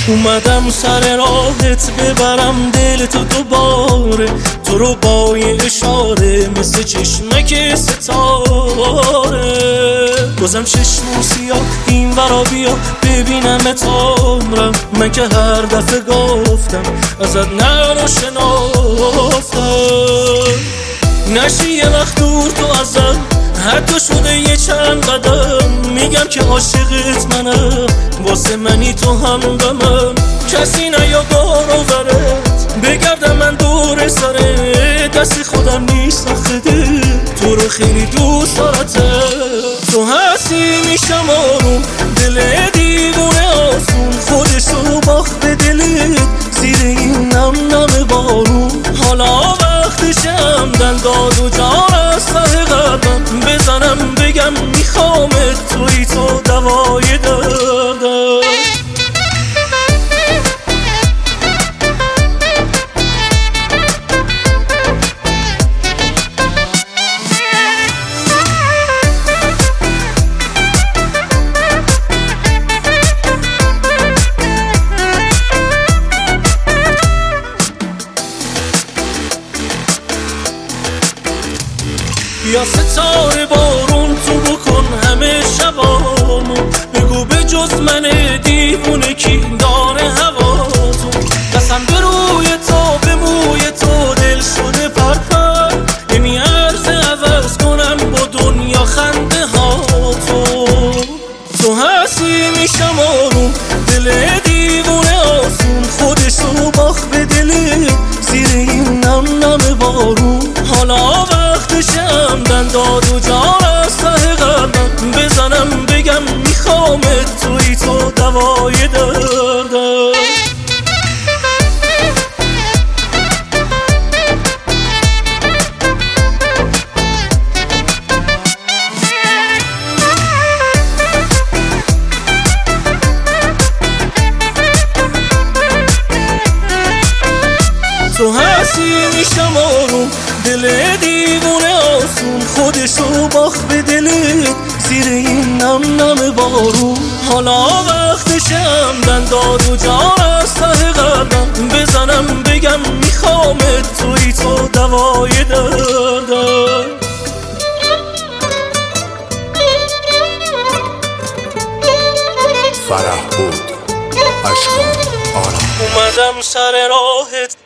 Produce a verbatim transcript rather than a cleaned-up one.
اومدم سر راهت ببرم دل تو دوباره، تو رو با یه اشاره مثل چشمک ستاره. بازم چشمو سیاه این ورا بیا ببینم اتامرم، من که هر دفعه گفتم ازت نرو شنافتم. نشی یه وقت دور تو ازم، حتی شده یه چند قدم، میگم که عاشقت منم، واسه منی تو هم دمم. کسی نیا باورت بگردم من دور سره، دستی خودم نیست آخده، تو رو خیلی دوست دارتم. تو هستی میشم آروم، دل دیوونه آسون، خودش رو باخت به دلت زیر این نم نم بارون. حالا وقتشم دل داد و جان از ته قلبم، بزنم بگم میخوامت، توی تو دوای دردم. یا ستاره بارون تو بکن همه شبامو، بگو به جز من دیوونه کی داره هواتو. قسم به روی تو به موی تو دل شده پرپر، نمیارزه عوض کنم با دنیا خنده ها تو. تو هستی میشم آروم، دل دیوونه آسون، خودش رو باخت به دلت زیر این نم نم بارون. حالا وقتشم دن داد و جان از ته قلبم، بزنم بگم میخوامت، توی تو دوای دردم. تو هستی میشم آروم، دل دیوونه آسون، خودش رو باخت به دلت زیر این نم نم بارون. حالا وقتشم دن داد و جان از ته قلبم، بزنم بگم میخوامت، توی تو دوای دردم. فرح بود عشقم آرام، اومدم سر راهت